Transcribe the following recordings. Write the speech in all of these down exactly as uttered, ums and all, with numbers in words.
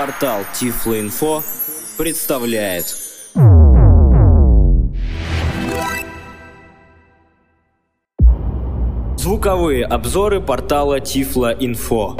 Портал Тифлоинфо представляет звуковые обзоры портала Тифлоинфо.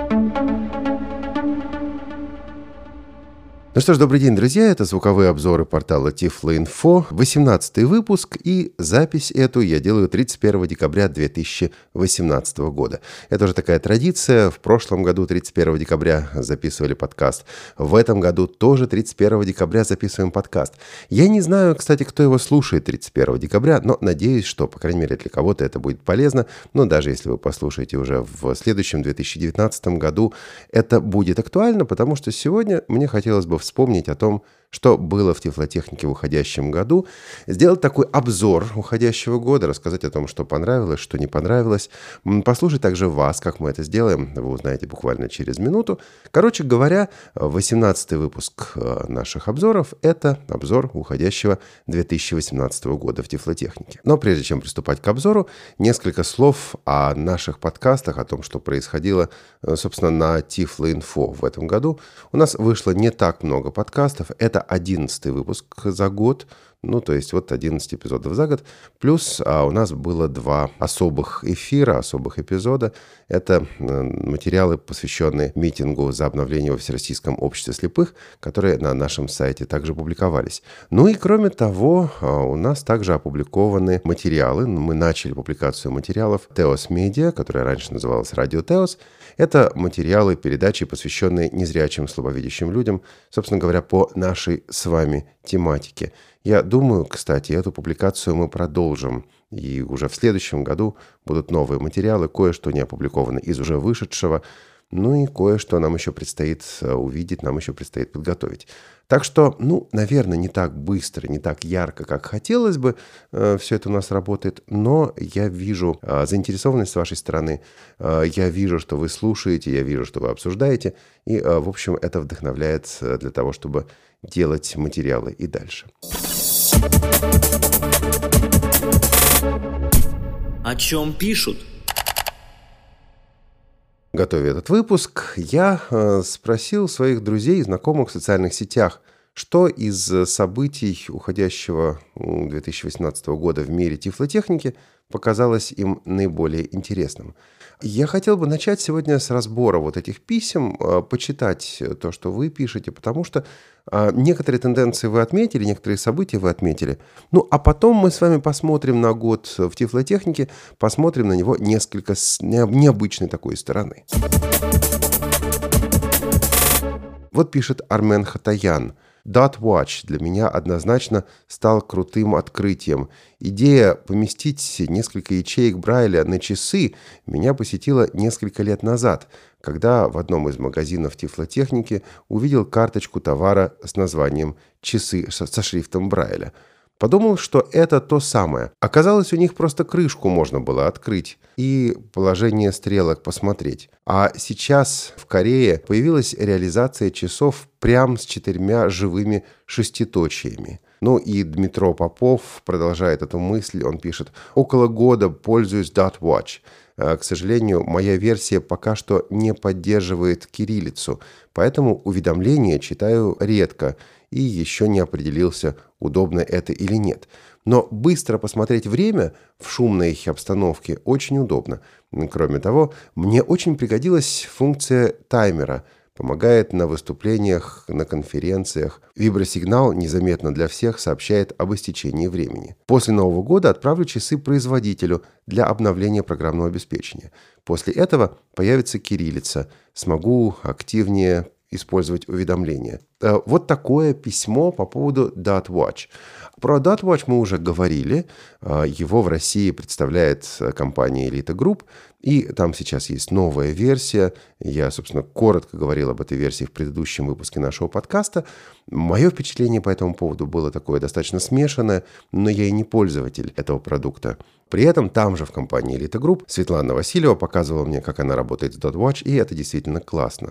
Ну что ж, добрый день, друзья, это звуковые обзоры портала Тифлоинфо, восемнадцатый выпуск, и запись эту я делаю тридцать первого декабря две тысячи восемнадцатого года. Это уже такая традиция, в прошлом году тридцать первого декабря записывали подкаст, в этом году тоже тридцать первого декабря записываем подкаст. Я не знаю, кстати, кто его слушает тридцать первого декабря, но надеюсь, что, по крайней мере, для кого-то это будет полезно, но даже если вы послушаете уже в следующем две тысячи девятнадцатом году, это будет актуально, потому что сегодня мне хотелось бы вспомнить о том, что было в Тифлотехнике в уходящем году, сделать такой обзор уходящего года, рассказать о том, что понравилось, что не понравилось, послушать также вас, как мы это сделаем, вы узнаете буквально через минуту. Короче говоря, восемнадцатый выпуск наших обзоров – это обзор уходящего две тысячи восемнадцатого года в Тифлотехнике. Но прежде чем приступать к обзору, несколько слов о наших подкастах, о том, что происходило, собственно, на Тифлоинфо в этом году. У нас вышло не так много подкастов, это одиннадцатый выпуск за год, ну, то есть вот одиннадцать эпизодов за год, плюс а, у нас было два особых эфира, особых эпизода. Это материалы, посвященные митингу за обновление во Всероссийском обществе слепых, которые на нашем сайте также публиковались. Ну и кроме того, у нас также опубликованы материалы, мы начали публикацию материалов Теос Медиа, которая раньше называлась Радио Теос. Это материалы, передачи, посвященные незрячим, слабовидящим людям, собственно говоря, по нашей с вами тематике. Я думаю, кстати, эту публикацию мы продолжим, и уже в следующем году будут новые материалы, кое-что не опубликовано из уже вышедшего, ну и кое-что нам еще предстоит увидеть, нам еще предстоит подготовить. Так что, ну, наверное, не так быстро, не так ярко, как хотелось бы, э, все это у нас работает, но я вижу э, заинтересованность с вашей стороны, э, я вижу, что вы слушаете, я вижу, что вы обсуждаете, и, э, в общем, это вдохновляет для того, чтобы делать материалы и дальше. О чем пишут? Готовя этот выпуск, я э, спросил своих друзей и знакомых в социальных сетях, что из событий уходящего две тысячи восемнадцатого года в мире тифлотехники показалось им наиболее интересным. Я хотел бы начать сегодня с разбора вот этих писем, э, почитать то, что вы пишете, потому что э, некоторые тенденции вы отметили, некоторые события вы отметили. Ну, а потом мы с вами посмотрим на год в тифлотехнике, посмотрим на него несколько с необычной такой стороны. Вот пишет Армен Хатаян. Dot Watch для меня однозначно стал крутым открытием. Идея поместить несколько ячеек Брайля на часы меня посетила несколько лет назад, когда в одном из магазинов тифлотехники увидел карточку товара с названием «Часы со шрифтом Брайля». Подумал, что это то самое. Оказалось, у них просто крышку можно было открыть и положение стрелок посмотреть. А сейчас в Корее появилась реализация часов прям с четырьмя живыми шеститочиями. Ну и Дмитро Попов продолжает эту мысль. Он пишет: «Около года пользуюсь Dot Watch. К сожалению, моя версия пока что не поддерживает кириллицу, поэтому уведомления читаю редко и еще не определился, удобно это или нет. Но быстро посмотреть время в шумной обстановке очень удобно. Кроме того, мне очень пригодилась функция таймера. Помогает на выступлениях, на конференциях. Вибросигнал незаметно для всех сообщает об истечении времени. После Нового года отправлю часы производителю для обновления программного обеспечения. После этого появится кириллица. Смогу активнее использовать уведомления». Вот такое письмо по поводу Dot Watch. Про Dot Watch мы уже говорили. Его в России представляет компания Elite Group. И там сейчас есть новая версия. Я, собственно, коротко говорил об этой версии в предыдущем выпуске нашего подкаста. Мое впечатление по этому поводу было такое достаточно смешанное, но я и не пользователь этого продукта. При этом там же в компании Elite Group Светлана Васильева показывала мне, как она работает с Dot Watch, и это действительно классно.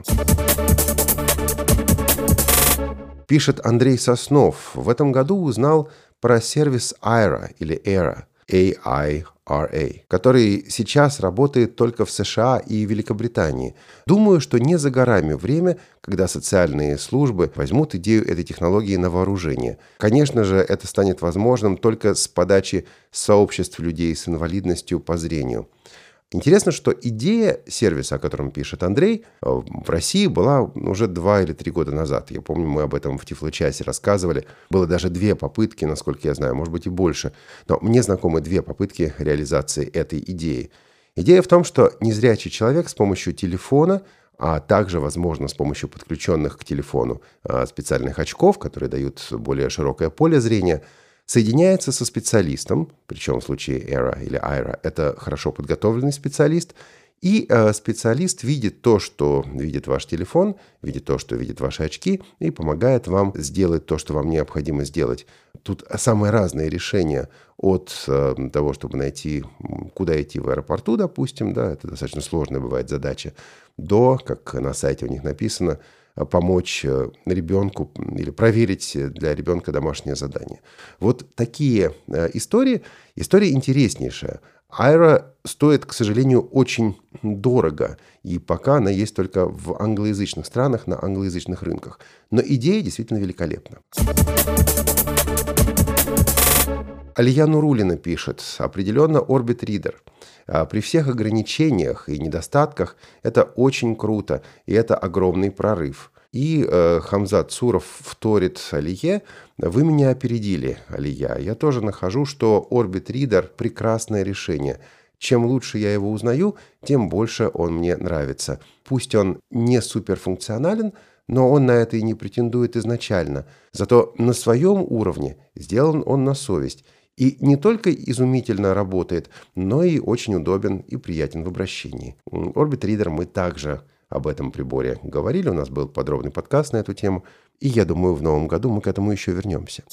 Пишет Андрей Соснов. В этом году узнал про сервис Aira или Era. A I ар эй, который сейчас работает только в США и Великобритании. Думаю, что не за горами время, когда социальные службы возьмут идею этой технологии на вооружение. Конечно же, это станет возможным только с подачи сообществ людей с инвалидностью по зрению. Интересно, что идея сервиса, о котором пишет Андрей, в России была уже два или три года назад. Я помню, мы об этом в Тифло-часе рассказывали. Было даже две попытки, насколько я знаю, может быть и больше. Но мне знакомы две попытки реализации этой идеи. Идея в том, что незрячий человек с помощью телефона, а также, возможно, с помощью подключенных к телефону специальных очков, которые дают более широкое поле зрения, соединяется со специалистом, причем в случае Aira или Aira это хорошо подготовленный специалист, и э, специалист видит то, что видит ваш телефон, видит то, что видит ваши очки, и помогает вам сделать то, что вам необходимо сделать. Тут самые разные решения от э, того, чтобы найти, куда идти в аэропорту, допустим, да, это достаточно сложная бывает задача, до, как на сайте у них написано, помочь ребенку или проверить для ребенка домашнее задание. Вот такие истории. История интереснейшая. Aira стоит, к сожалению, очень дорого, и пока она есть только в англоязычных странах, на англоязычных рынках. Но идея действительно великолепна. Алия Нурулина пишет, определенно Orbit Reader. При всех ограничениях и недостатках это очень круто, и это огромный прорыв. И э, Хамзат Цуров вторит Алие: вы меня опередили, Алия. Я тоже нахожу, что Orbit Reader – прекрасное решение. Чем лучше я его узнаю, тем больше он мне нравится. Пусть он не суперфункционален, но он на это и не претендует изначально. Зато на своем уровне сделан он на совесть. И не только изумительно работает, но и очень удобен и приятен в обращении. Orbit Reader мы также об этом приборе говорили, у нас был подробный подкаст на эту тему, и я думаю, в новом году мы к этому еще вернемся.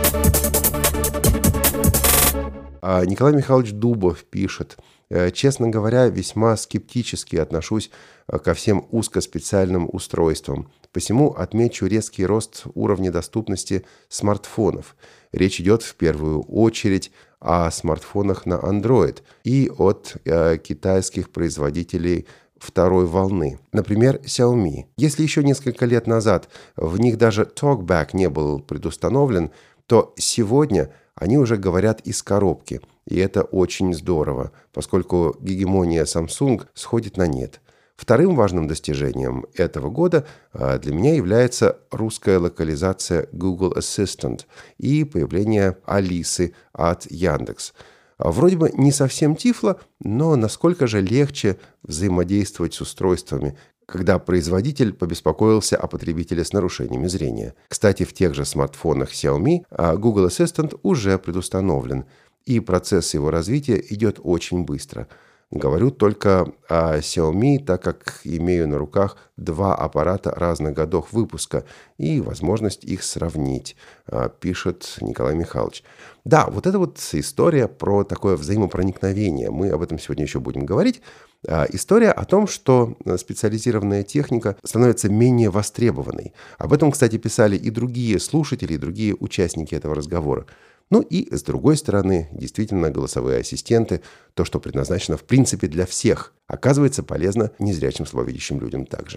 А Николай Михайлович Дубов пишет: честно говоря, весьма скептически отношусь ко всем узкоспециальным устройствам. Посему отмечу резкий рост уровня доступности смартфонов. Речь идет в первую очередь о смартфонах на Android и от э, китайских производителей второй волны. Например, Xiaomi. Если еще несколько лет назад в них даже TalkBack не был предустановлен, то сегодня они уже говорят из коробки. И это очень здорово, поскольку гегемония Samsung сходит на нет. Вторым важным достижением этого года для меня является русская локализация Google Assistant и появление Алисы от Яндекс. Вроде бы не совсем тифло, но насколько же легче взаимодействовать с устройствами, когда производитель побеспокоился о потребителе с нарушениями зрения. Кстати, в тех же смартфонах Xiaomi Google Assistant уже предустановлен, и процесс его развития идет очень быстро. Говорю только о Xiaomi, так как имею на руках два аппарата разных годов выпуска и возможность их сравнить, пишет Николай Михайлович. Да, вот это вот история про такое взаимопроникновение. Мы об этом сегодня еще будем говорить. История о том, что специализированная техника становится менее востребованной. Об этом, кстати, писали и другие слушатели, и другие участники этого разговора. Ну и, с другой стороны, действительно, голосовые ассистенты, то, что предназначено в принципе для всех, оказывается полезно незрячим слабовидящим людям также.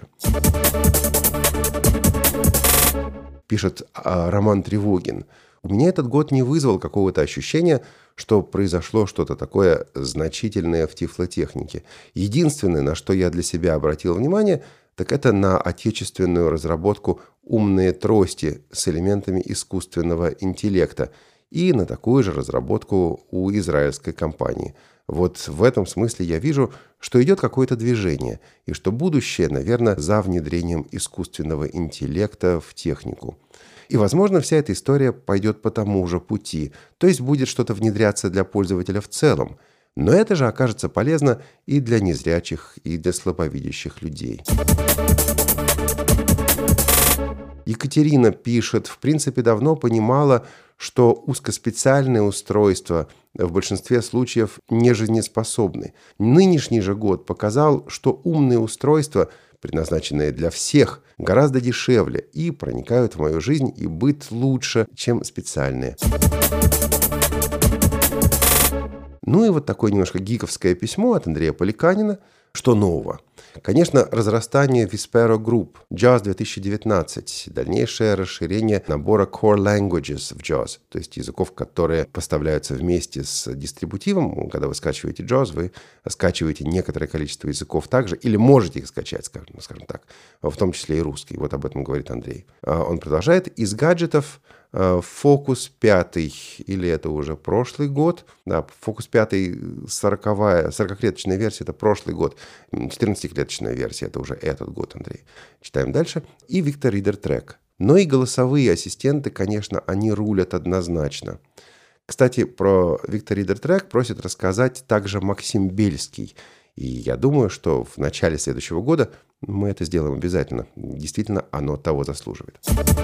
Пишет а, Роман Тревогин. У меня этот год не вызвал какого-то ощущения, что произошло что-то такое значительное в тифлотехнике. Единственное, на что я для себя обратил внимание, так это на отечественную разработку умные трости с элементами искусственного интеллекта и на такую же разработку у израильской компании. Вот в этом смысле я вижу, что идет какое-то движение, и что будущее, наверное, за внедрением искусственного интеллекта в технику. И, возможно, вся эта история пойдет по тому же пути, то есть будет что-то внедряться для пользователя в целом. Но это же окажется полезно и для незрячих, и для слабовидящих людей. Екатерина пишет: в принципе, давно понимала, что узкоспециальные устройства в большинстве случаев не жизнеспособны. Нынешний же год показал, что умные устройства, предназначенные для всех, гораздо дешевле и проникают в мою жизнь и быт лучше, чем специальные. Ну и вот такое немножко гиковское письмо от Андрея Поликанина. Что нового? Конечно, разрастание Vispero Group, джаз две тысячи девятнадцать, дальнейшее расширение набора core languages в джаз, то есть языков, которые поставляются вместе с дистрибутивом. Когда вы скачиваете джаз, вы скачиваете некоторое количество языков также, или можете их скачать, скажем, скажем так, в том числе и русский. Вот об этом говорит Андрей. Он продолжает. Из гаджетов Фокус пятый, или это уже прошлый год, да, Фокус пятый, сороковая, сорокаклеточная версия, это прошлый год, четырнадцатиклеточная версия, это уже этот год, Андрей. Читаем дальше. И Victor Reader Track. Но и голосовые ассистенты, конечно, они рулят однозначно. Кстати, про Victor Reader Track просит рассказать также Максим Бельский. И я думаю, что в начале следующего года мы это сделаем обязательно. Действительно, оно того заслуживает.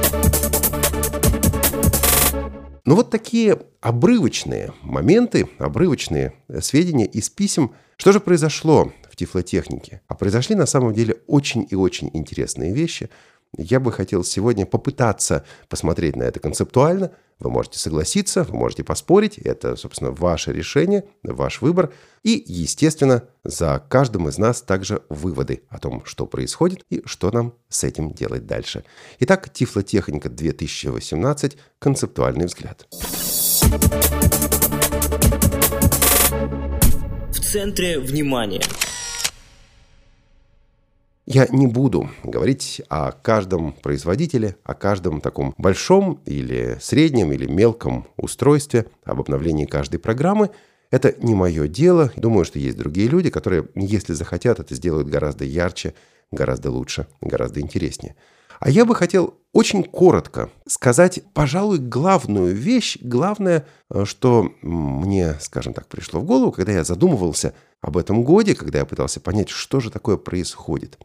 Ну вот такие обрывочные моменты, обрывочные сведения из писем. Что же произошло в тифлотехнике? А произошли на самом деле очень и очень интересные вещи. Я бы хотел сегодня попытаться посмотреть на это концептуально. Вы можете согласиться, вы можете поспорить. Это, собственно, ваше решение, ваш выбор. И, естественно, за каждым из нас также выводы о том, что происходит и что нам с этим делать дальше. Итак, Тифлотехника две тысячи восемнадцать. Концептуальный взгляд. В центре внимания. Я не буду говорить о каждом производителе, о каждом таком большом или среднем или мелком устройстве, об обновлении каждой программы. Это не мое дело. Думаю, что есть другие люди, которые, если захотят, это сделают гораздо ярче, гораздо лучше, гораздо интереснее. А я бы хотел очень коротко сказать, пожалуй, главную вещь, главное, что мне, скажем так, пришло в голову, когда я задумывался об этом годе, когда я пытался понять, что же такое происходит.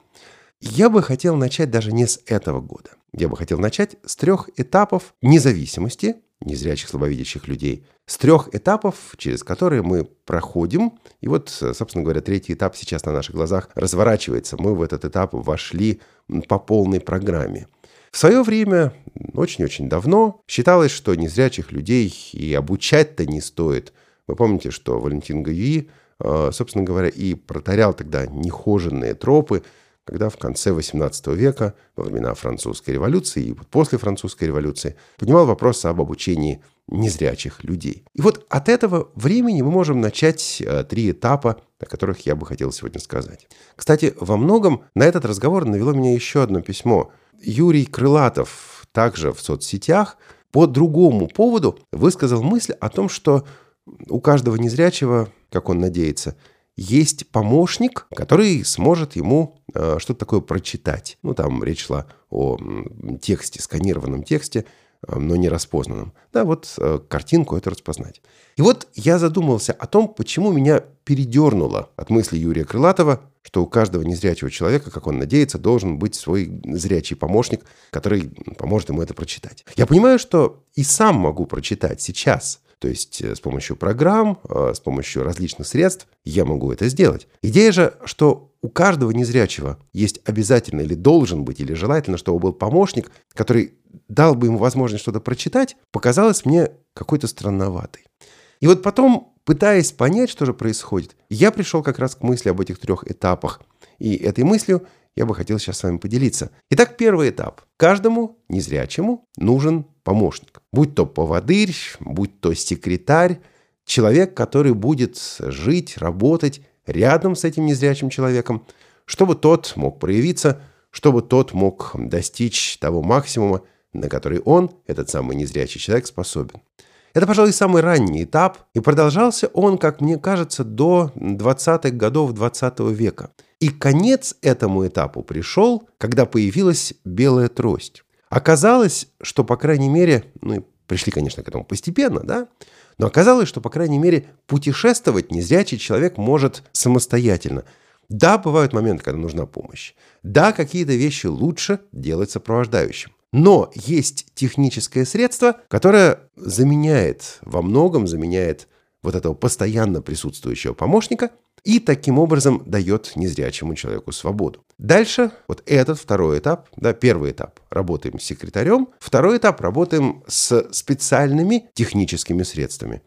Я бы хотел начать даже не с этого года. Я бы хотел начать с трех этапов независимости незрячих, слабовидящих людей, с трех этапов, через которые мы проходим. И вот, собственно говоря, третий этап сейчас на наших глазах разворачивается. Мы в этот этап вошли по полной программе. В свое время, очень-очень давно, считалось, что незрячих людей и обучать-то не стоит. Вы помните, что Валентин Гаюи, собственно говоря, и протарял тогда нехоженные тропы, когда в конце восемнадцатого века, во времена французской революции и после французской революции, поднимал вопрос об обучении незрячих людей. И вот от этого времени мы можем начать три этапа, о которых я бы хотел сегодня сказать. Кстати, во многом на этот разговор навело меня еще одно письмо. Юрий Крылатов, также в соцсетях, по другому поводу высказал мысль о том, что у каждого незрячего, как он надеется, есть помощник, который сможет ему э, что-то такое прочитать. Ну, там речь шла о м, тексте, сканированном тексте, э, но не распознанном. Да, вот э, картинку эту распознать. И вот я задумался о том, почему меня передернуло от мысли Юрия Крылатова, что у каждого незрячего человека, как он надеется, должен быть свой зрячий помощник, который поможет ему это прочитать. Я понимаю, что и сам могу прочитать сейчас. То есть с помощью программ, с помощью различных средств я могу это сделать. Идея же, что у каждого незрячего есть обязательно или должен быть, или желательно, чтобы был помощник, который дал бы ему возможность что-то прочитать, показалась мне какой-то странноватой. И вот потом, пытаясь понять, что же происходит, я пришел как раз к мысли об этих трех этапах. И этой мыслью я бы хотел сейчас с вами поделиться. Итак, первый этап. Каждому незрячему нужен помощник. Будь то поводырь, будь то секретарь, человек, который будет жить, работать рядом с этим незрячим человеком, чтобы тот мог проявиться, чтобы тот мог достичь того максимума, на который он, этот самый незрячий человек, способен. Это, пожалуй, самый ранний этап, и продолжался он, как мне кажется, до двадцатых годов двадцатого века. И конец этому этапу пришел, когда появилась белая трость. Оказалось, что, по крайней мере, ну, пришли, конечно, к этому постепенно, да, но оказалось, что, по крайней мере, путешествовать незрячий человек может самостоятельно. Да, бывают моменты, когда нужна помощь. Да, какие-то вещи лучше делать сопровождающим. Но есть техническое средство, которое заменяет, во многом заменяет вот этого постоянно присутствующего помощника и таким образом дает незрячему человеку свободу. Дальше вот этот второй этап, да, первый этап работаем с секретарем, второй этап работаем с специальными техническими средствами.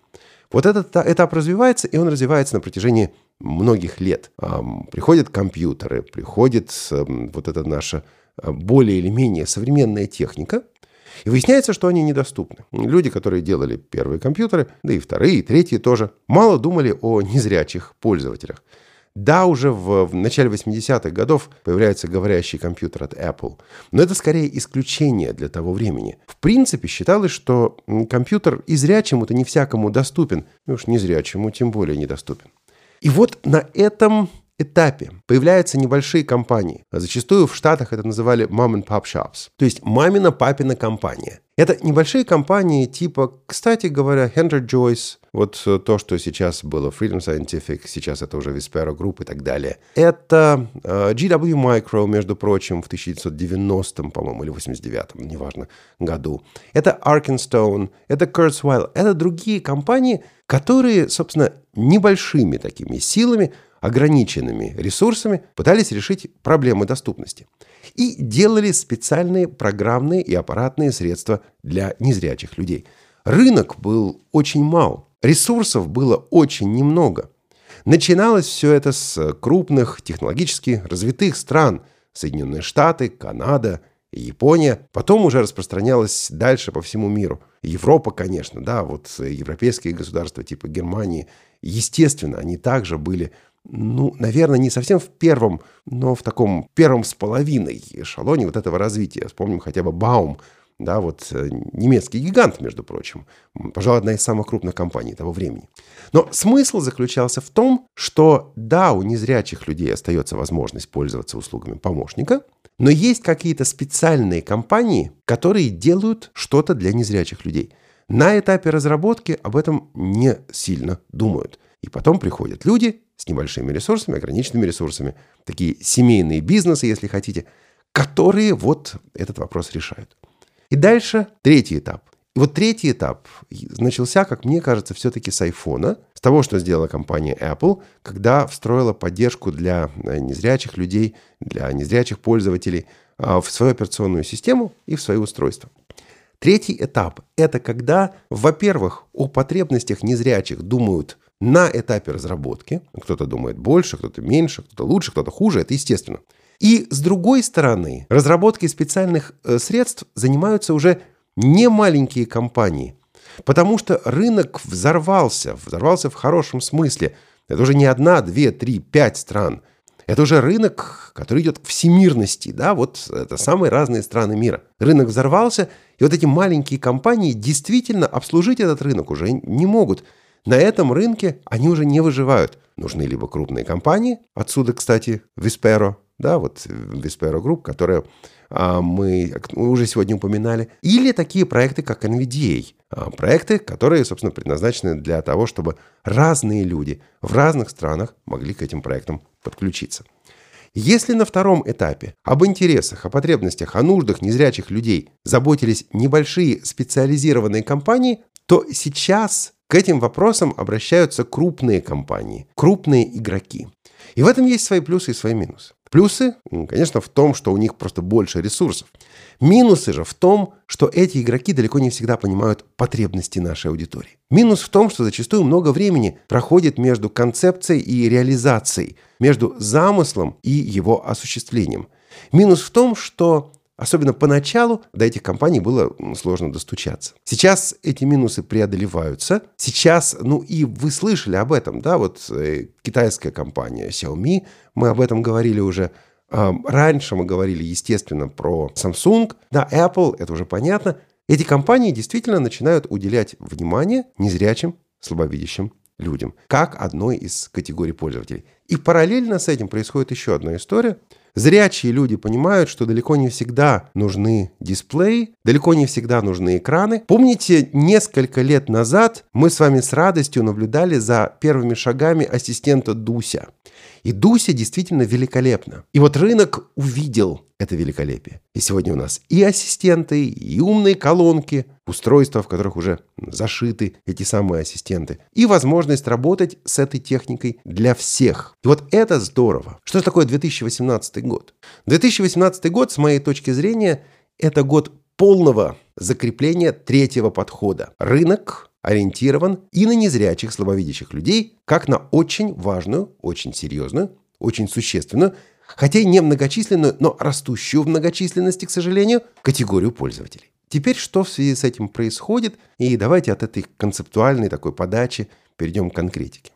Вот этот этап развивается, и он развивается на протяжении многих лет. Приходят компьютеры, приходит вот эта наша более или менее современная техника, и выясняется, что они недоступны. Люди, которые делали первые компьютеры, да и вторые, и третьи тоже, мало думали о незрячих пользователях. Да, уже в, в начале восьмидесятых годов появляется говорящий компьютер от Apple, но это скорее исключение для того времени. В принципе, считалось, что компьютер и зрячему-то не всякому доступен, и уж незрячему тем более недоступен. И вот на этом этапе появляются небольшие компании. Зачастую в Штатах это называли mom and pop shops, то есть мамина-папина компания. Это небольшие компании типа, кстати говоря, Henry Joyce, вот то, что сейчас было Freedom Scientific, сейчас это уже Vispero Group и так далее. Это uh, джи дабл ю Micro, между прочим, в тысяча девятьсот девяностом, по-моему, или восемьдесят девятом, неважно, году. Это Arkenstone, это Kurzweil, это другие компании, которые, собственно, небольшими такими силами, ограниченными ресурсами пытались решить проблемы доступности. И делали специальные программные и аппаратные средства для незрячих людей. Рынок был очень мал, ресурсов было очень немного. Начиналось все это с крупных технологически развитых стран: Соединенные Штаты, Канада, Япония. Потом уже распространялось дальше по всему миру. Европа, конечно, да, вот европейские государства типа Германии, естественно, они также были, ну, наверное, не совсем в первом, но в таком первом с половиной эшелоне вот этого развития. Вспомним хотя бы Baum, да, вот немецкий гигант, между прочим. Пожалуй, одна из самых крупных компаний того времени. Но смысл заключался в том, что да, у незрячих людей остается возможность пользоваться услугами помощника, но есть какие-то специальные компании, которые делают что-то для незрячих людей. На этапе разработки об этом не сильно думают. И потом приходят люди с небольшими ресурсами, ограниченными ресурсами, такие семейные бизнесы, если хотите, которые вот этот вопрос решают. И дальше третий этап. И вот третий этап начался, как мне кажется, все-таки с айфона, с того, что сделала компания Apple, когда встроила поддержку для незрячих людей, для незрячих пользователей в свою операционную систему и в свои устройства. Третий этап – это когда, во-первых, о потребностях незрячих думают на этапе разработки. Кто-то думает больше, кто-то меньше, кто-то лучше, кто-то хуже, это естественно. И с другой стороны, разработкой специальных э, средств занимаются уже не маленькие компании, потому что рынок взорвался, взорвался в хорошем смысле. Это уже не одна, две, три, пять стран. Это уже рынок, который идет к всемирности, да, вот это самые разные страны мира. Рынок взорвался, и вот эти маленькие компании действительно обслужить этот рынок уже не могут. На этом рынке они уже не выживают. Нужны либо крупные компании, отсюда, кстати, Vispero, да, вот Vispero Group, которая а, мы уже сегодня упоминали, или такие проекты, как эн ви ди эй, а, проекты, которые, собственно, предназначены для того, чтобы разные люди в разных странах могли к этим проектам подключиться. Если на втором этапе об интересах, о потребностях, о нуждах незрячих людей заботились небольшие специализированные компании, то сейчас к этим вопросам обращаются крупные компании, крупные игроки. И в этом есть свои плюсы и свои минусы. Плюсы, конечно, в том, что у них просто больше ресурсов. Минусы же в том, что эти игроки далеко не всегда понимают потребности нашей аудитории. Минус в том, что зачастую много времени проходит между концепцией и реализацией, между замыслом и его осуществлением. Минус в том, что особенно поначалу до этих компаний было сложно достучаться. Сейчас эти минусы преодолеваются. Сейчас, ну и вы слышали об этом, да, вот э, китайская компания Xiaomi, мы об этом говорили уже. Э, раньше мы говорили, естественно, про Samsung, да, Apple, это уже понятно. Эти компании действительно начинают уделять внимание незрячим, слабовидящим людям, как одной из категорий пользователей. И параллельно с этим происходит еще одна история. Зрячие люди понимают, что далеко не всегда нужны дисплеи, далеко не всегда нужны экраны. Помните, несколько лет назад мы с вами с радостью наблюдали за первыми шагами ассистента Дуся. И Дуся действительно великолепна. И вот рынок увидел это великолепие. И сегодня у нас и ассистенты, и умные колонки, устройства, в которых уже зашиты эти самые ассистенты, и возможность работать с этой техникой для всех. И вот это здорово. Что же такое две тысячи восемнадцатый год? две тысячи восемнадцатый год, с моей точки зрения, это год полного закрепления третьего подхода. Рынок ориентирован и на незрячих, слабовидящих людей, как на очень важную, очень серьезную, очень существенную, хотя и не многочисленную, но растущую в многочисленности, к сожалению, категорию пользователей. Теперь что в связи с этим происходит? И давайте от этой концептуальной такой подачи перейдем к конкретике.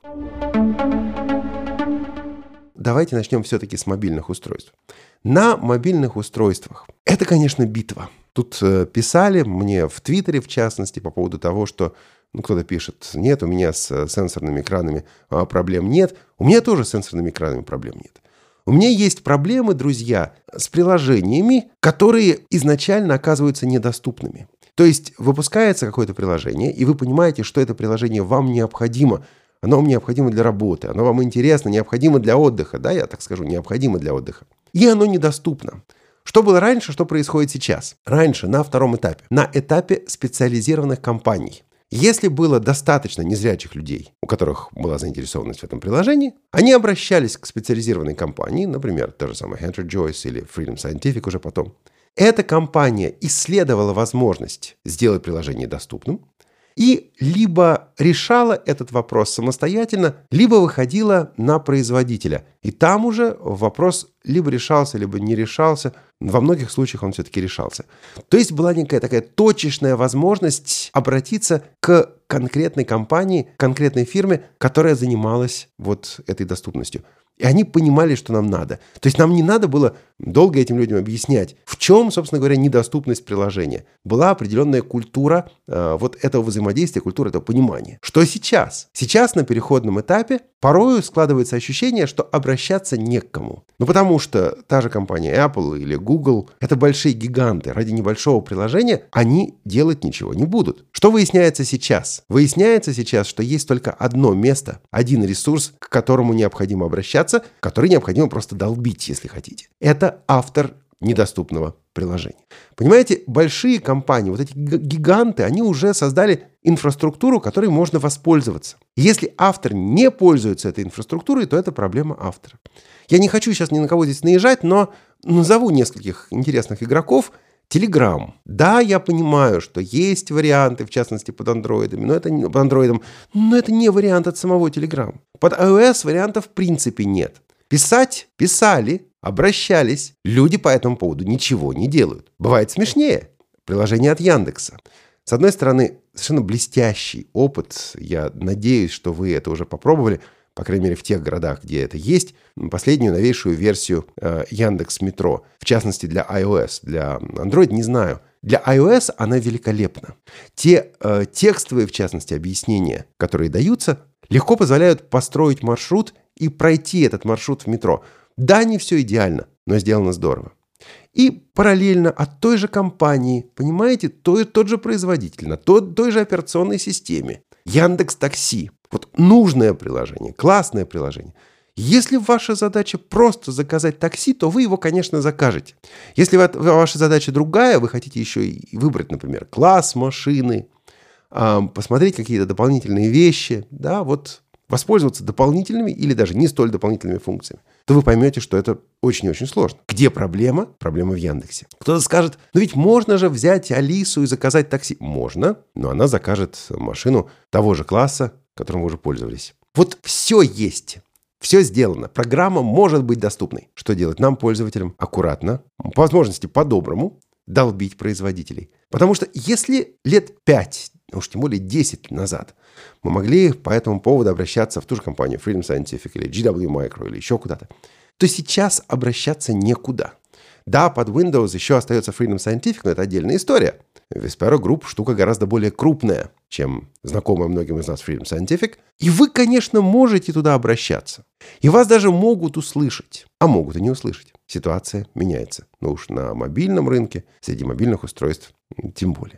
Давайте начнем все-таки с мобильных устройств. На мобильных устройствах это, конечно, битва. Тут э, писали мне в Твиттере, в частности, по поводу того, что ну, кто-то пишет, нет, у меня с сенсорными экранами а, проблем нет. У меня тоже с сенсорными экранами проблем нет. У меня есть проблемы, друзья, с приложениями, которые изначально оказываются недоступными. То есть выпускается какое-то приложение, и вы понимаете, что это приложение вам необходимо. Оно вам необходимо для работы, оно вам интересно, необходимо для отдыха. Да, я так скажу, необходимо для отдыха. И оно недоступно. Что было раньше, что происходит сейчас? Раньше, на втором этапе. На этапе специализированных компаний. Если было достаточно незрячих людей, у которых была заинтересованность в этом приложении, они обращались к специализированной компании, например, та же самая Henry Joyce или Freedom Scientific уже потом. Эта компания исследовала возможность сделать приложение доступным и либо решала этот вопрос самостоятельно, либо выходила на производителя. И там уже вопрос либо решался, либо не решался. Во многих случаях он все-таки решался. То есть была некая такая точечная возможность обратиться к конкретной компании, конкретной фирме, которая занималась вот этой доступностью. И они понимали, что нам надо. То есть нам не надо было долго этим людям объяснять, в чем, собственно говоря, недоступность приложения. Была определенная культура э, вот этого взаимодействия, культура этого понимания. Что сейчас? Сейчас на переходном этапе порою складывается ощущение, что обращаться не к кому. Ну потому что та же компания Apple или Google – это большие гиганты. Ради небольшого приложения они делать ничего не будут. Что выясняется сейчас? Выясняется сейчас, что есть только одно место, один ресурс, к которому необходимо обращаться, который необходимо просто долбить, если хотите. Это автор недоступного приложения. Понимаете, большие компании, вот эти гиганты, они уже создали инфраструктуру, которой можно воспользоваться. Если автор не пользуется этой инфраструктурой, то это проблема автора. Я не хочу сейчас ни на кого здесь наезжать, но назову нескольких интересных игроков. Telegram. Да, я понимаю, что есть варианты, в частности, под андроидами, но это, под андроидом, но это не вариант от самого Telegram. Под iOS вариантов в принципе нет. Писать писали, обращались. Люди по этому поводу ничего не делают. Бывает смешнее. Приложение от Яндекса. С одной стороны, совершенно блестящий опыт. Я надеюсь, что вы это уже попробовали. По крайней мере, в тех городах, где это есть, последнюю новейшую версию э, Яндекс.Метро, в частности для iOS, для Android не знаю. Для iOS она великолепна. Те э, текстовые, в частности, объяснения, которые даются, легко позволяют построить маршрут и пройти этот маршрут в метро. Да, не все идеально, но сделано здорово. И параллельно от той же компании, понимаете, той, тот же производитель, на той, той же операционной системе, Яндекс.Такси. Вот нужное приложение, классное приложение. Если ваша задача просто заказать такси, то вы его, конечно, закажете. Если ваша задача другая, вы хотите еще и выбрать, например, класс машины, посмотреть какие-то дополнительные вещи, да, вот воспользоваться дополнительными или даже не столь дополнительными функциями, то вы поймете, что это очень и очень сложно. Где проблема? Проблема в Яндексе. Кто-то скажет, ну ведь можно же взять Алису и заказать такси. Можно, но она закажет машину того же класса, которым вы уже пользовались. Вот все есть. Все сделано. Программа может быть доступной. Что делать нам, пользователям? Аккуратно, по возможности по-доброму, долбить производителей. Потому что если лет пять, уж тем более десять назад, мы могли по этому поводу обращаться в ту же компанию Freedom Scientific или джи дабл ю Micro или еще куда-то, то сейчас обращаться некуда. Да, под Windows еще остается Freedom Scientific, но это отдельная история. Vispero Group штука гораздо более крупная, чем знакомая многим из нас Freedom Scientific. И вы, конечно, можете туда обращаться. И вас даже могут услышать, а могут и не услышать. Ситуация меняется. Но уж на мобильном рынке, среди мобильных устройств, тем более.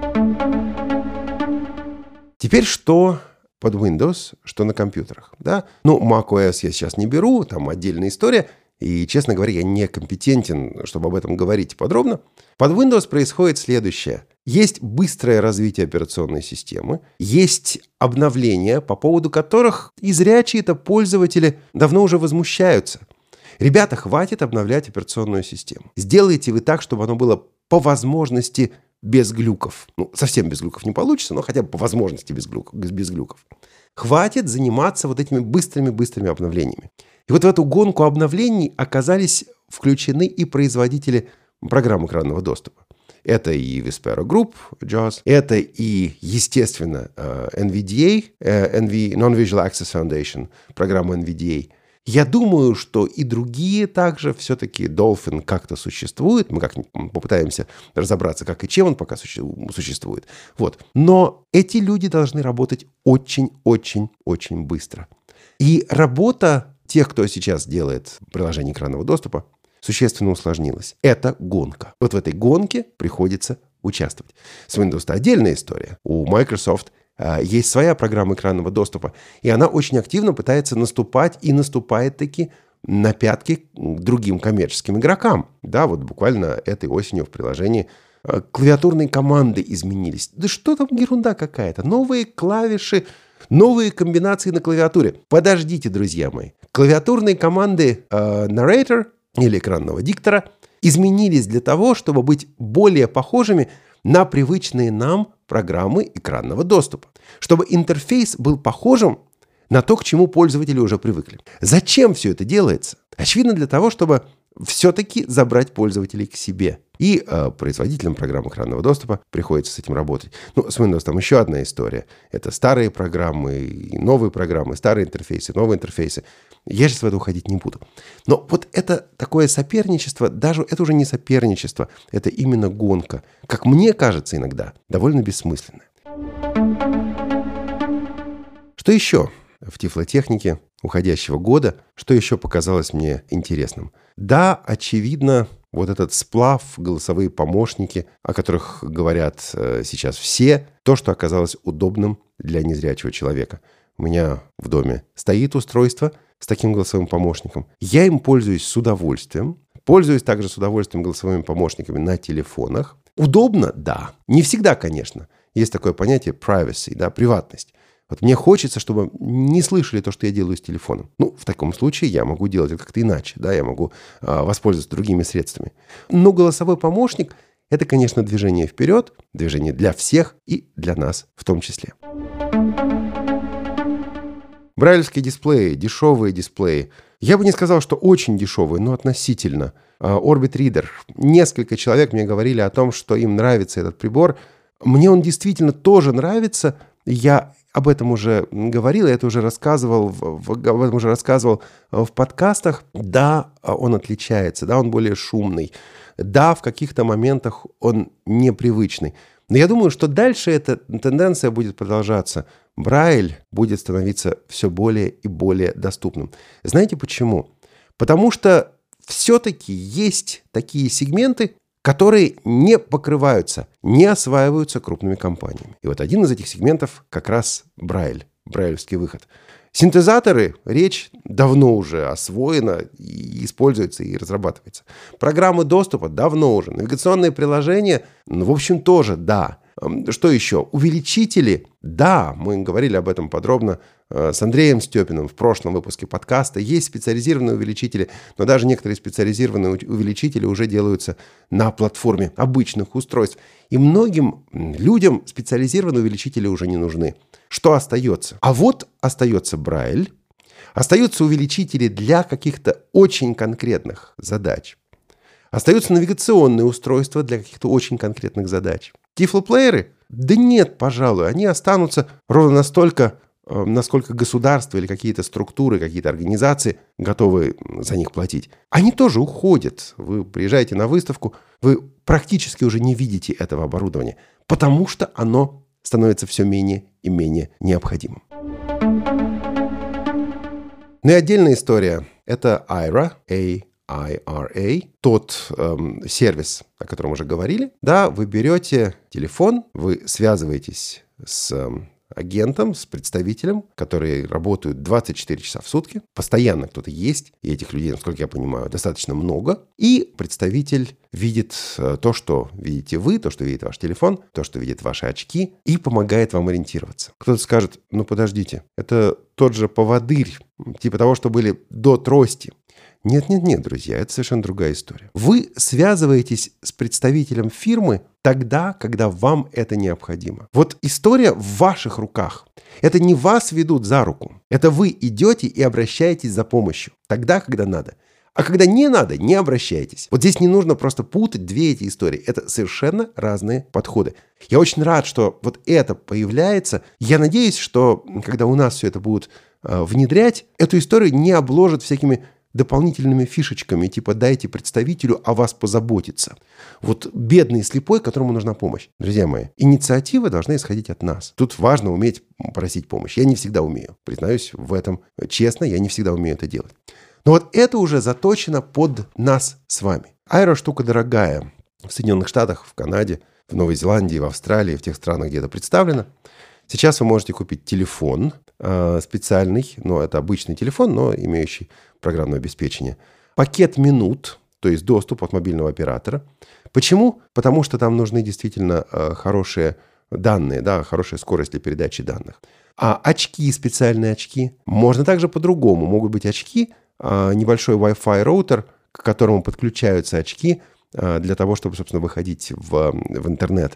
Теперь что под Windows, что на компьютерах? Да? Ну, macOS я сейчас не беру, там отдельная история. И, честно говоря, я не компетентен, чтобы об этом говорить подробно. Под Windows происходит следующее. Есть быстрое развитие операционной системы, есть обновления, по поводу которых и зрячие-то пользователи давно уже возмущаются. Ребята, хватит обновлять операционную систему. Сделайте вы так, чтобы оно было по возможности без глюков. Ну, совсем без глюков не получится, но хотя бы по возможности без глюков. Без глюков. Хватит заниматься вот этими быстрыми-быстрыми обновлениями. И вот в эту гонку обновлений оказались включены и производители программ экранного доступа. Это и Vispero Group, джоус, это и, естественно, эн ви ди эй, Non-Visual Access Foundation, программа эн ви ди эй. Я думаю, что и другие также все-таки Dolphin как-то существует. Мы как-нибудь попытаемся разобраться, как и чем он пока существует. Вот. Но эти люди должны работать очень-очень-очень быстро. И работа тех, кто сейчас делает приложение экранного доступа, существенно усложнилась. Это гонка. Вот в этой гонке приходится участвовать. С Windows отдельная история. У Microsoft э, есть своя программа экранного доступа, и она очень активно пытается наступать и наступает таки на пятки другим коммерческим игрокам. Да, вот буквально этой осенью в приложении э, клавиатурные команды изменились. Да что там ерунда какая-то. Новые клавиши, новые комбинации на клавиатуре. Подождите, друзья мои. Клавиатурные команды э, Narrator или экранного диктора изменились для того, чтобы быть более похожими на привычные нам программы экранного доступа. Чтобы интерфейс был похожим на то, к чему пользователи уже привыкли. Зачем все это делается? Очевидно, для того, чтобы все-таки забрать пользователей к себе. И э, производителям программ экранного доступа приходится с этим работать. Ну, с Windows там еще одна история. Это старые программы, и новые программы, старые интерфейсы, новые интерфейсы. Я сейчас в это уходить не буду. Но вот это такое соперничество, даже это уже не соперничество, это именно гонка. Как мне кажется иногда, довольно бессмысленная. Что еще в тифлотехнике уходящего года, что еще показалось мне интересным? Да, очевидно, вот этот сплав, голосовые помощники, о которых говорят э, сейчас все, то, что оказалось удобным для незрячего человека. У меня в доме стоит устройство с таким голосовым помощником. Я им пользуюсь с удовольствием. Пользуюсь также с удовольствием голосовыми помощниками на телефонах. Удобно? Да. Не всегда, конечно. Есть такое понятие privacy, да, приватность. Вот мне хочется, чтобы не слышали то, что я делаю с телефоном. Ну, в таком случае я могу делать это как-то иначе, да, я могу а, воспользоваться другими средствами. Но голосовой помощник – это, конечно, движение вперед, движение для всех и для нас в том числе. Брайлевские дисплеи, дешевые дисплеи. Я бы не сказал, что очень дешевые, но относительно. Orbit Reader. Несколько человек мне говорили о том, что им нравится этот прибор. Мне он действительно тоже нравится. Я об этом уже говорил, я это уже рассказывал, в, об этом уже рассказывал в подкастах. Да, он отличается, да, он более шумный. Да, в каких-то моментах он непривычный. Но я думаю, что дальше эта тенденция будет продолжаться. Брайль будет становиться все более и более доступным. Знаете почему? Потому что все-таки есть такие сегменты, которые не покрываются, не осваиваются крупными компаниями. И вот один из этих сегментов как раз Брайль, брайлевский выход. Синтезаторы, речь давно уже освоена, и используется и разрабатывается. Программы доступа давно уже. Навигационные приложения, ну, в общем, тоже да. Что еще? Увеличители. Да, мы говорили об этом подробно с Андреем Степиным в прошлом выпуске подкаста. Есть специализированные увеличители, но даже некоторые специализированные увеличители уже делаются на платформе обычных устройств. И многим людям специализированные увеличители уже не нужны. Что остается? А вот остается Брайль, остаются увеличители для каких-то очень конкретных задач. Остаются навигационные устройства для каких-то очень конкретных задач. Тифлоплееры? Да нет, пожалуй, они останутся ровно настолько, насколько государство или какие-то структуры, какие-то организации готовы за них платить. Они тоже уходят. Вы приезжаете на выставку, вы практически уже не видите этого оборудования, потому что оно становится все менее и менее необходимым. Ну и отдельная история. Это Aira, A I R A, тот эм, сервис, о котором уже говорили. Да, вы берете телефон, вы связываетесь с эм, агентом, с представителем, которые работают двадцать четыре часа в сутки. Постоянно кто-то есть, и этих людей, насколько я понимаю, достаточно много. И представитель видит э, то, что видите вы, то, что видит ваш телефон, то, что видят ваши очки, и помогает вам ориентироваться. Кто-то скажет, ну подождите, это тот же поводырь, типа того, что были до трости. Нет-нет-нет, друзья, это совершенно другая история. Вы связываетесь с представителем фирмы тогда, когда вам это необходимо. Вот история в ваших руках. Это не вас ведут за руку. Это вы идете и обращаетесь за помощью. Тогда, когда надо. А когда не надо, не обращайтесь. Вот здесь не нужно просто путать две эти истории. Это совершенно разные подходы. Я очень рад, что вот это появляется. Я надеюсь, что когда у нас все это будут э, внедрять, эту историю не обложат всякими дополнительными фишечками, типа дайте представителю о вас позаботиться. Вот бедный слепой, которому нужна помощь. Друзья мои, инициативы должны исходить от нас. Тут важно уметь просить помощь. Я не всегда умею. Признаюсь в этом честно, я не всегда умею это делать. Но вот это уже заточено под нас с вами. Айра штука дорогая. В Соединенных Штатах, в Канаде, в Новой Зеландии, в Австралии, в тех странах, где это представлено. Сейчас вы можете купить телефон э, специальный, но это обычный телефон, но имеющий программное обеспечение. Пакет минут, то есть доступ от мобильного оператора. Почему? Потому что там нужны действительно э, хорошие данные, да, хорошая скорость для передачи данных. А очки, специальные очки, можно также по-другому. Могут быть очки, э, небольшой Wi-Fi роутер, к которому подключаются очки э, для того, чтобы, собственно, выходить в, в интернет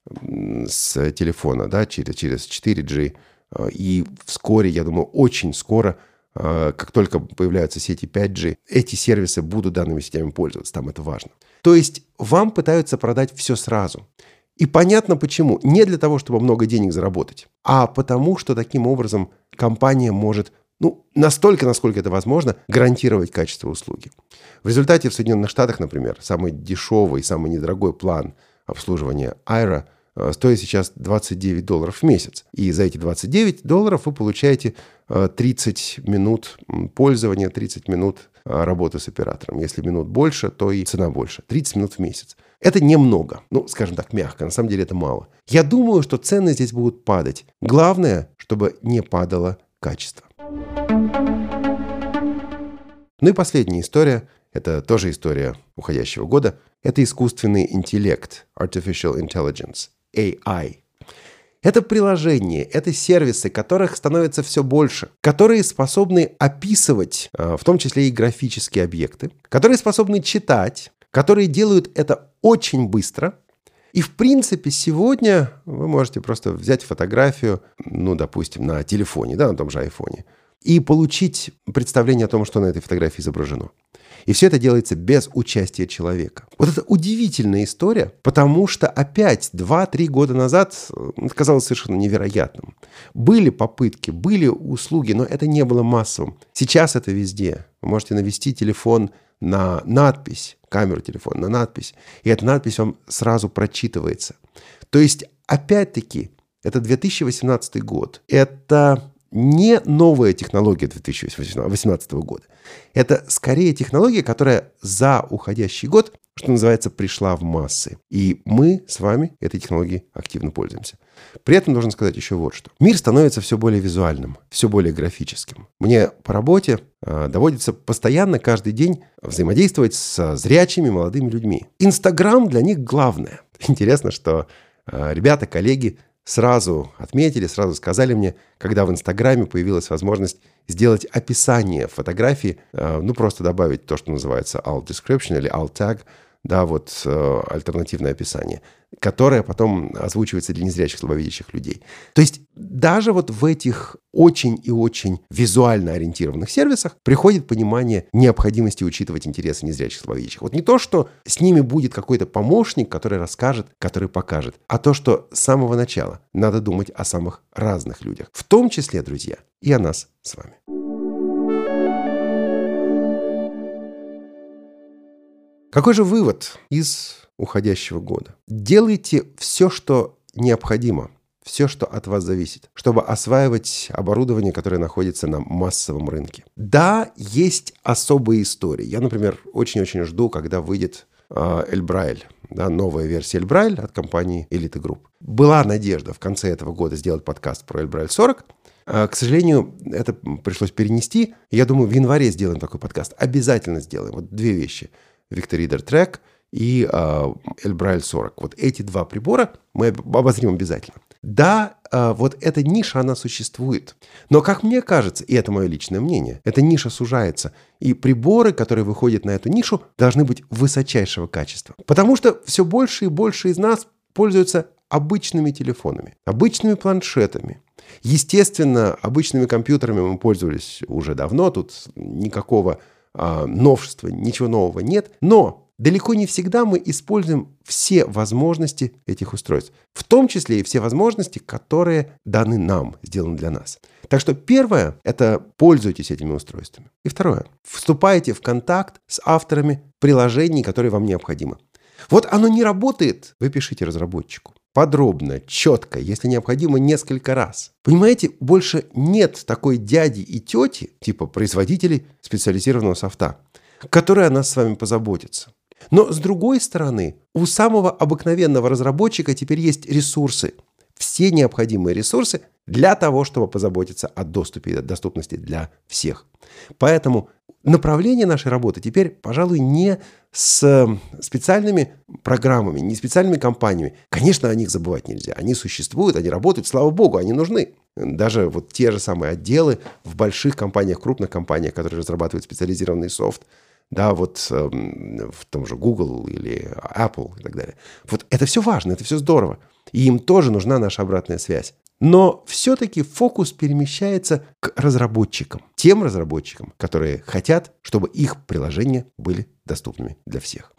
с телефона, да, через, через четыре джи. И вскоре, я думаю, очень скоро, как только появляются сети пять джи, эти сервисы будут данными сетями пользоваться. Там это важно. То есть вам пытаются продать все сразу. И понятно почему. Не для того, чтобы много денег заработать, а потому, что таким образом компания может, ну, настолько, насколько это возможно, гарантировать качество услуги. В результате в Соединенных Штатах, например, самый дешевый, самый недорогой план обслуживания Айра стоит сейчас двадцать девять долларов в месяц. И за эти двадцать девять долларов вы получаете тридцать минут пользования, тридцать минут работы с оператором. Если минут больше, то и цена больше. тридцать минут в месяц. Это немного. Ну, скажем так, мягко. На самом деле это мало. Я думаю, что цены здесь будут падать. Главное, чтобы не падало качество. Ну и последняя история. Это тоже история уходящего года. Это искусственный интеллект, Artificial Intelligence, эй ай. Это приложения, это сервисы, которых становится все больше, которые способны описывать, в том числе и графические объекты, которые способны читать, которые делают это очень быстро. И, в принципе, сегодня вы можете просто взять фотографию, ну, допустим, на телефоне, да, на том же айфоне, и получить представление о том, что на этой фотографии изображено. И все это делается без участия человека. Вот это удивительная история, потому что опять два-три года назад это казалось совершенно невероятным. Были попытки, были услуги, но это не было массовым. Сейчас это везде. Вы можете навести телефон на надпись, камеру телефона на надпись, и эта надпись вам сразу прочитывается. То есть, опять-таки, это две тысячи восемнадцатый год. Это не новая технология две тысячи восемнадцатого года. Это скорее технология, которая за уходящий год, что называется, пришла в массы. И мы с вами этой технологией активно пользуемся. При этом должен сказать еще вот что. Мир становится все более визуальным, все более графическим. Мне по работе э, доводится постоянно, каждый день взаимодействовать с зрячими молодыми людьми. Инстаграм для них главное. Интересно, что э, ребята, коллеги, сразу отметили, сразу сказали мне, когда в Инстаграме появилась возможность сделать описание фотографии, ну, просто добавить то, что называется alt description или alt tag, да, вот э, альтернативное описание, которое потом озвучивается для незрячих, слабовидящих людей. То есть даже вот в этих очень и очень визуально ориентированных сервисах приходит понимание необходимости учитывать интересы незрячих, слабовидящих. Вот не то, что с ними будет какой-то помощник, который расскажет, который покажет, а то, что с самого начала надо думать о самых разных людях. В том числе, друзья, и о нас с вами. Какой же вывод из уходящего года? Делайте все, что необходимо, все, что от вас зависит, чтобы осваивать оборудование, которое находится на массовом рынке. Да, есть особые истории. Я, например, очень-очень жду, когда выйдет э, Эльбрайль, да, новая версия Эльбрайль от компании Elite Group. Была надежда в конце этого года сделать подкаст про Эльбрайль сорок. К сожалению, это пришлось перенести. Я думаю, в январе сделаем такой подкаст. Обязательно сделаем. Вот две вещи. Victor Reader Track и э, Эльбрайль сорок. Вот эти два прибора мы обозрим обязательно. Да, вот эта ниша, она существует. Но, как мне кажется, и это мое личное мнение, эта ниша сужается. И приборы, которые выходят на эту нишу, должны быть высочайшего качества. Потому что все больше и больше из нас пользуются обычными телефонами, обычными планшетами. Естественно, обычными компьютерами мы пользовались уже давно, тут никакого а, новшества, ничего нового нет. Но далеко не всегда мы используем все возможности этих устройств, в том числе и все возможности, которые даны нам, сделаны для нас. Так что первое – это пользуйтесь этими устройствами. И второе – вступайте в контакт с авторами приложений, которые вам необходимы. Вот оно не работает, вы пишите разработчику. Подробно, четко, если необходимо, несколько раз. Понимаете, больше нет такой дяди и тети, типа производителей специализированного софта, которые о нас с вами позаботятся. Но с другой стороны, у самого обыкновенного разработчика теперь есть ресурсы. Все необходимые ресурсы для того, чтобы позаботиться о доступе и доступности для всех. Поэтому направление нашей работы теперь, пожалуй, не с специальными программами, не специальными компаниями. Конечно, о них забывать нельзя. Они существуют, они работают, слава богу, они нужны. Даже вот те же самые отделы в больших компаниях, крупных компаниях, которые разрабатывают специализированный софт, да, вот э, в том же Google или Apple и так далее. Вот это все важно, это все здорово. И им тоже нужна наша обратная связь. Но все-таки фокус перемещается к разработчикам. Тем разработчикам, которые хотят, чтобы их приложения были доступными для всех.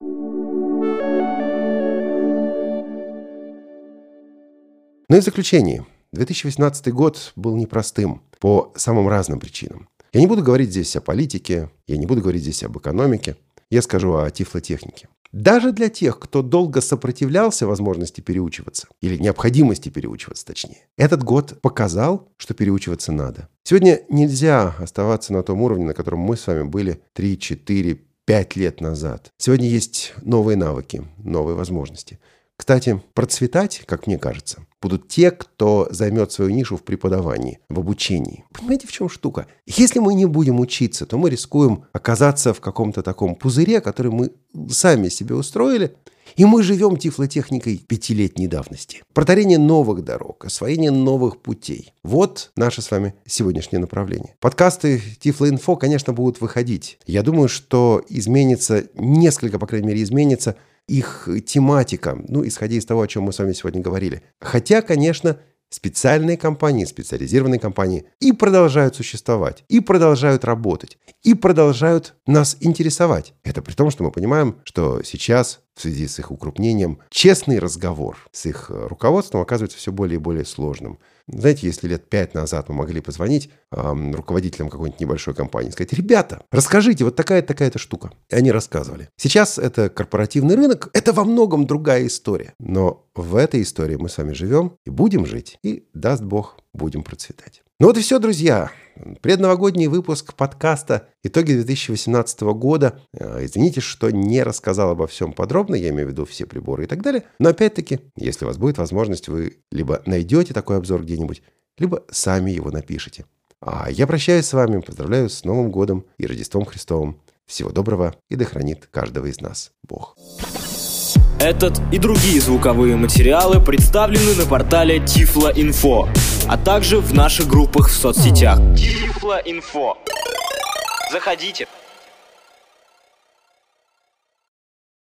Ну и в заключение. две тысячи восемнадцатый год был непростым по самым разным причинам. Я не буду говорить здесь о политике, я не буду говорить здесь об экономике. Я скажу о тифлотехнике. Даже для тех, кто долго сопротивлялся возможности переучиваться, или необходимости переучиваться точнее, этот год показал, что переучиваться надо. Сегодня нельзя оставаться на том уровне, на котором мы с вами были три, четыре, пять лет назад. Сегодня есть новые навыки, новые возможности. Кстати, процветать, как мне кажется, будут те, кто займет свою нишу в преподавании, в обучении. Понимаете, в чем штука? Если мы не будем учиться, то мы рискуем оказаться в каком-то таком пузыре, который мы сами себе устроили, и мы живем тифлотехникой пятилетней давности. Протарение новых дорог, освоение новых путей. Вот наше с вами сегодняшнее направление. Подкасты Тифло-Инфо, конечно, будут выходить. Я думаю, что изменится, несколько, по крайней мере, изменится их тематика, ну, исходя из того, о чем мы с вами сегодня говорили. Хотя, конечно, специальные компании, специализированные компании и продолжают существовать, и продолжают работать, и продолжают нас интересовать. Это при том, что мы понимаем, что сейчас, в связи с их укрупнением, честный разговор с их руководством оказывается все более и более сложным. Знаете, если лет пять назад мы могли позвонить эм, руководителям какой-нибудь небольшой компании и сказать: ребята, расскажите, вот такая-то, такая-то штука. И они рассказывали. Сейчас это корпоративный рынок, это во многом другая история. Но в этой истории мы с вами живем и будем жить, и, даст Бог, будем процветать. Ну вот и все, друзья. Предновогодний выпуск подкаста «Итоги две тысячи восемнадцатого года». Извините, что не рассказал обо всем подробно, я имею в виду все приборы и так далее. Но опять-таки, если у вас будет возможность, вы либо найдете такой обзор где-нибудь, либо сами его напишите. А я прощаюсь с вами, поздравляю с Новым годом и Рождеством Христовым. Всего доброго, и да хранит каждого из нас Бог. Этот и другие звуковые материалы представлены на портале Тифло-Инфо, а также в наших группах в соцсетях. Тифло-Инфо. Заходите.